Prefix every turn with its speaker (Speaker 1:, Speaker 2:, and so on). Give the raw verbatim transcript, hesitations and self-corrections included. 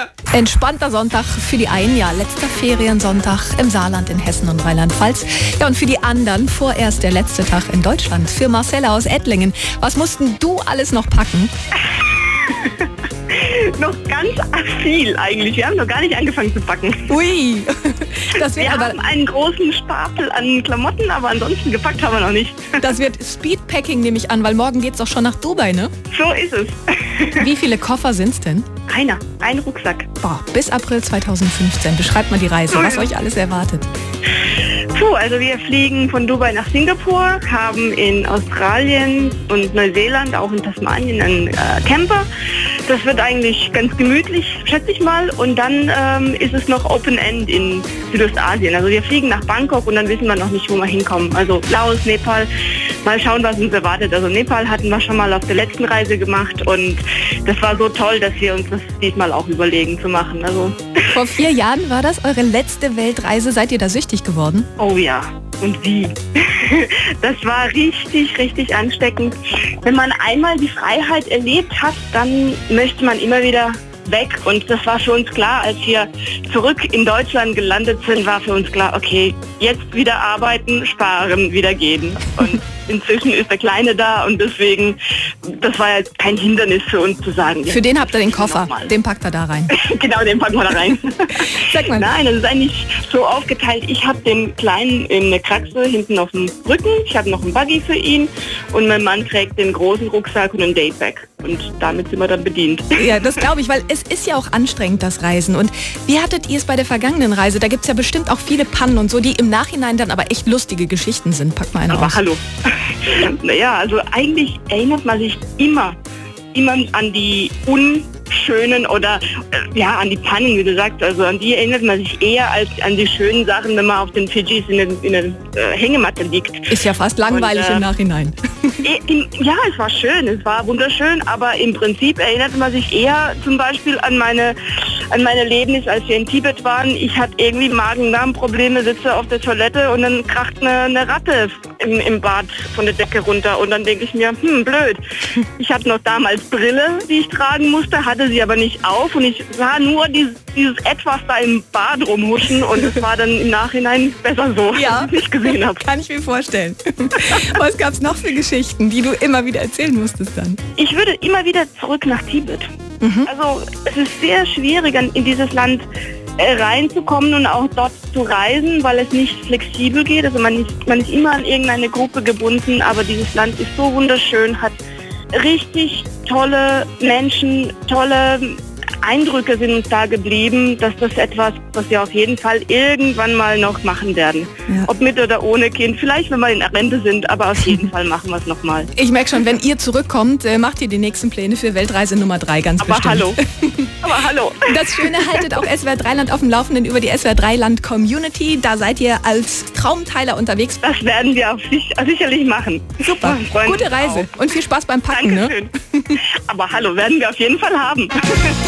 Speaker 1: Entspannter Sonntag für die einen, ja, letzter Feriensonntag im Saarland, in Hessen und Rheinland-Pfalz. Ja, und für die anderen vorerst der letzte Tag in Deutschland. Für Marcella aus Ettlingen. Was mussten du alles noch packen?
Speaker 2: Noch ganz viel eigentlich. Wir haben noch gar nicht angefangen zu backen.
Speaker 1: Ui, das wird
Speaker 2: Wir
Speaker 1: aber,
Speaker 2: haben einen großen Stapel an Klamotten, aber ansonsten gepackt haben wir noch nicht.
Speaker 1: das wird Speedpacking, nehme ich an, weil morgen geht's doch schon nach Dubai, ne?
Speaker 2: So ist es.
Speaker 1: Wie viele Koffer sind's denn?
Speaker 2: Einer, ein Rucksack.
Speaker 1: Boah, bis April zweitausendfünfzehn. Beschreibt mal die Reise, was euch alles erwartet.
Speaker 2: Puh, also wir fliegen von Dubai nach Singapur, haben in Australien und Neuseeland, auch in Tasmanien, einen äh, Camper. Das wird eigentlich ganz gemütlich, schätze ich mal. Und dann ähm, ist es noch Open End in Südostasien. Also wir fliegen nach Bangkok und dann wissen wir noch nicht, wo wir hinkommen. Also Laos, Nepal, mal schauen, was uns erwartet. Also Nepal hatten wir schon mal auf der letzten Reise gemacht und das war so toll, dass wir uns das diesmal auch überlegen zu machen. Also
Speaker 1: Vor vier Jahren war das eure letzte Weltreise. Seid ihr da süchtig geworden?
Speaker 2: oh ja, und wie? Das war richtig, richtig ansteckend. Wenn man einmal die Freiheit erlebt hat, dann möchte man immer wieder weg. Und das war für uns klar, als wir zurück in Deutschland gelandet sind, war für uns klar, okay, jetzt wieder arbeiten, sparen, wieder gehen. Und inzwischen ist der Kleine da und deswegen, das war jetzt kein Hindernis für uns zu sagen.
Speaker 1: Für den habt ihr den Koffer,
Speaker 2: nochmal.
Speaker 1: den packt er da rein.
Speaker 2: Genau, den packen wir da rein.
Speaker 1: Sag mal.
Speaker 2: Nein, das ist eigentlich so aufgeteilt. Ich habe den Kleinen in eine Kraxe hinten auf dem Rücken. Ich habe noch einen Buggy für ihn und mein Mann trägt den großen Rucksack und ein Datebag. Und damit sind wir dann bedient.
Speaker 1: Ja, das glaube ich, weil es ist ja auch anstrengend, das Reisen. Und wie hattet ihr es bei der vergangenen Reise? Da gibt es ja bestimmt auch viele Pannen und so, die im Nachhinein dann aber echt lustige Geschichten sind. Pack mal eine
Speaker 2: Aber
Speaker 1: aus.
Speaker 2: hallo. Naja, also eigentlich erinnert man sich immer, immer an die unschönen oder äh, ja, an die Pannen, wie du sagst. Also an die erinnert man sich eher als an die schönen Sachen, wenn man auf den Fidschis in der, in der äh, Hängematte liegt.
Speaker 1: Ist ja fast langweilig
Speaker 2: Und, äh,
Speaker 1: im Nachhinein.
Speaker 2: Im- Ja, es war schön, es war wunderschön, aber im Prinzip erinnert man sich eher zum Beispiel an meine, an mein Erlebnis, als wir in Tibet waren. Ich hatte irgendwie Magen-Darm-Probleme, sitze auf der Toilette und dann kracht eine, eine Ratte im, im Bad von der Decke runter und dann denke ich mir, hm, blöd. Ich hatte noch damals Brille, die ich tragen musste, hatte sie aber nicht auf und ich sah nur dieses, dieses Etwas da im Bad rumhuschen und es war dann im Nachhinein besser so,
Speaker 1: Ja.
Speaker 2: dass ich nicht gesehen habe.
Speaker 1: Kann ich mir vorstellen. Was gab's noch für Geschichten, die du immer wieder erzählen musstest dann?
Speaker 2: Ich würde immer wieder zurück nach Tibet. Also es ist sehr schwierig, an- in dieses Land äh, reinzukommen und auch dort zu reisen, weil es nicht flexibel geht. Also man ist, man ist immer an irgendeine Gruppe gebunden, aber dieses Land ist so wunderschön, hat richtig tolle Menschen, tolle Eindrücke sind uns da geblieben, dass das etwas, was wir auf jeden Fall irgendwann mal noch machen werden.
Speaker 1: Ja.
Speaker 2: Ob mit oder ohne Kind, vielleicht wenn wir in Rente sind, aber auf jeden Fall machen wir es nochmal.
Speaker 1: Ich merke schon, wenn ihr zurückkommt, äh, macht ihr die nächsten Pläne für Weltreise Nummer drei ganz
Speaker 2: Aber
Speaker 1: bestimmt.
Speaker 2: hallo. Aber hallo.
Speaker 1: Das Schöne, haltet auch S W R drei Land auf dem Laufenden über die S W R drei Land Community. Da seid ihr als Traumteiler unterwegs.
Speaker 2: Das werden wir auf sich, sicherlich machen.
Speaker 1: Super,
Speaker 2: Wir freuen
Speaker 1: gute
Speaker 2: uns
Speaker 1: Reise
Speaker 2: auch.
Speaker 1: und viel Spaß beim Packen. Ne?
Speaker 2: Dankeschön. Aber hallo, werden wir auf jeden Fall haben.